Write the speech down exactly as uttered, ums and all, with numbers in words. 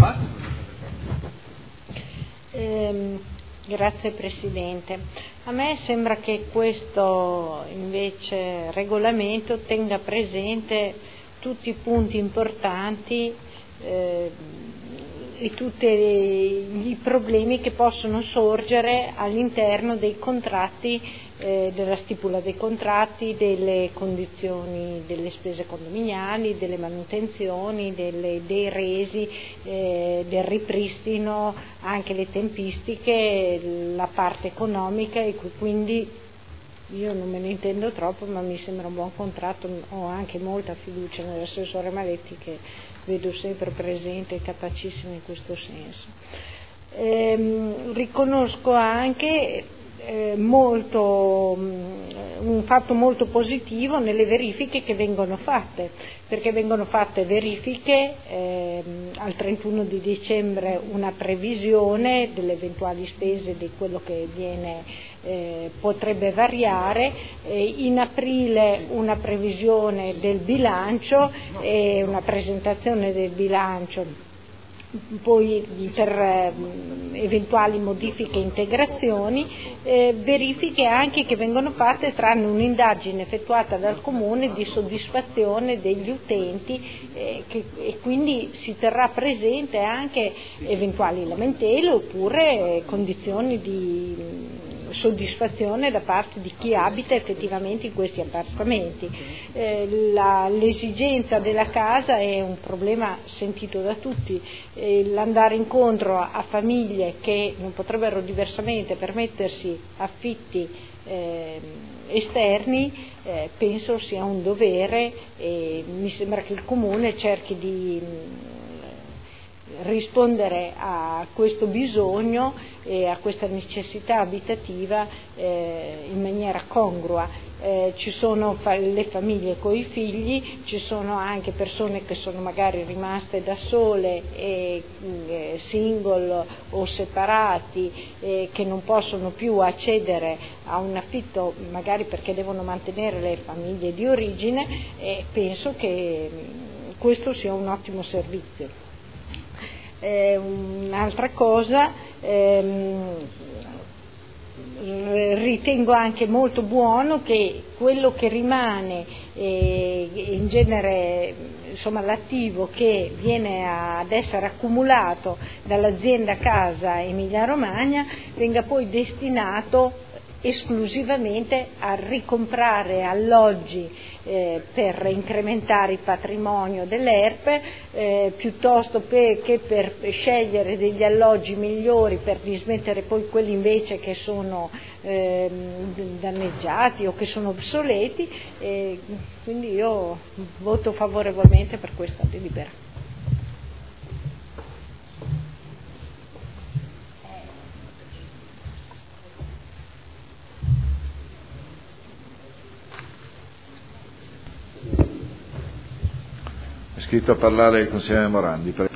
Eh, grazie Presidente. A me sembra che questo invece regolamento tenga presente tutti i punti importanti eh, e tutti i problemi che possono sorgere all'interno dei contratti, eh, della stipula dei contratti, delle condizioni delle spese condominiali, delle manutenzioni, delle, dei resi, eh, del ripristino, anche le tempistiche, la parte economica, e quindi io non me ne intendo troppo, ma mi sembra un buon contratto. Ho anche molta fiducia nell'assessore Maletti, che vedo sempre presente e capacissimo in questo senso. Ehm, riconosco anche eh, molto, un fatto molto positivo nelle verifiche che vengono fatte, perché vengono fatte verifiche ehm, al trentuno di dicembre, una previsione delle eventuali spese, di quello che viene Eh, potrebbe variare, eh, in aprile una previsione del bilancio e una presentazione del bilancio, poi per eh, eventuali modifiche e integrazioni, eh, verifiche anche che vengono fatte tranne un'indagine effettuata dal Comune di soddisfazione degli utenti, eh, che, e quindi si terrà presente anche eventuali lamentele oppure eh, condizioni di soddisfazione da parte di chi abita effettivamente in questi appartamenti. Eh, la, l'esigenza della casa è un problema sentito da tutti, eh, l'andare incontro a, a famiglie che non potrebbero diversamente permettersi affitti eh, esterni, eh, penso sia un dovere, e mi sembra che il Comune cerchi di rispondere a questo bisogno e a questa necessità abitativa eh, in maniera congrua. Eh, ci sono fa- le famiglie con i figli, ci sono anche persone che sono magari rimaste da sole, e, eh, single o separati, eh, che non possono più accedere a un affitto, magari perché devono mantenere le famiglie di origine, e penso che mh, questo sia un ottimo servizio. Eh, un'altra cosa, ehm, ritengo anche molto buono che quello che rimane, eh, in genere insomma l'attivo che viene ad essere accumulato dall'azienda Casa Emilia Romagna, venga poi destinato esclusivamente a ricomprare alloggi eh, per incrementare il patrimonio dell'E R P E, eh, piuttosto per, che per scegliere degli alloggi migliori per dismettere poi quelli invece che sono eh, danneggiati o che sono obsoleti, eh, quindi io voto favorevolmente per questa delibera. È iscritto a parlare il consigliere Morandi.